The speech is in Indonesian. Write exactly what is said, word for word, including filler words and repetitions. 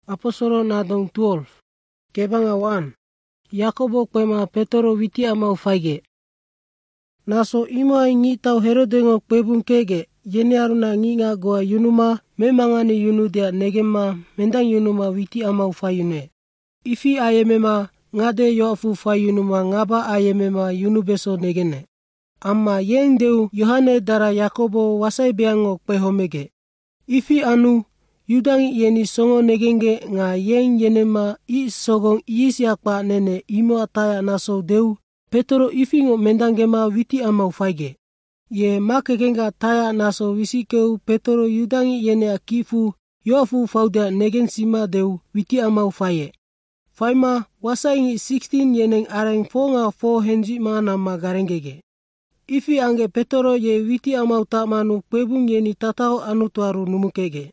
Aposolo nadong twelve. Kebanga one. Yakobo kwema Petoro witi amau faige. Naso ima ngi tau Herodengo kwebung kege. Yeni aruna ngi nga goa yunuma memangani yunu dia negema mendang yunuma witi amau fayune. Ifi ayemema ngade yoafu fayunuma ngaba ayemema yunu beso negene. Amma yeng deu Yohane dara Yakobo wasai beango kwehomege. Ifi anu yudangi yeni songo negenge nga yeng yenema i sogong iisiakpa nene imo ataya naso deu Petoro ifingo mendangema witi amau faige. Ye makekenga taya naso wisikeu Petoro yudangi yene akifu yoafu fauda negensima deu witi amau faye. Faima wasaingi sixteen yeneng areng fonga fo henji mana magarengege. Ifi ange Petoro ye witi amau tamanu kwebung yeni tatao anu tuaru numukege.